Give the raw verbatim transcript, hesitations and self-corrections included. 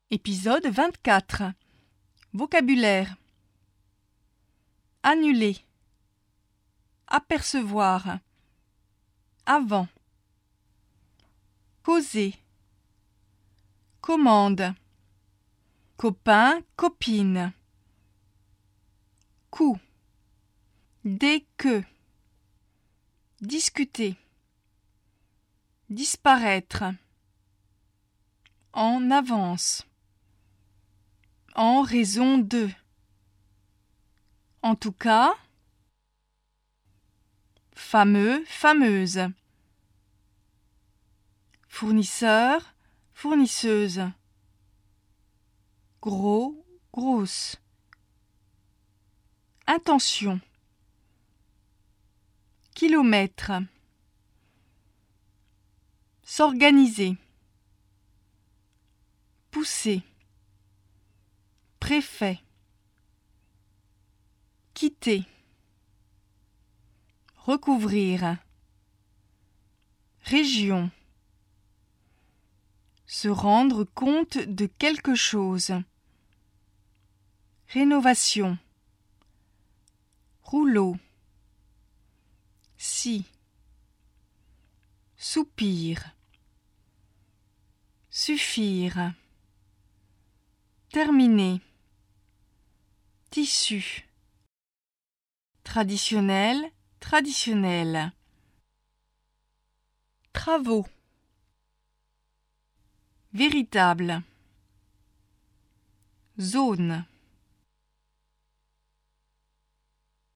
Épisode vingt-quatre. Vocabulaire. Annuler. Apercevoir. Avant. Causer. Commande. Copain, copine. Coup. Dès que. Discuter. Disparaître. En avance. En raison de. En tout cas. Fameux, fameuse. Fournisseur, fournisseuse. Gros, grosse. Intention. Kilomètre. S'organiser. Pousser. Préfet. Quitter. Recouvrir. Région. Se rendre compte de quelque chose. Rénovation. Rouleau. Si. Soupir. Suffire. Terminer. Tissu. Traditionnel, traditionnel. Travaux. Véritable. Zone.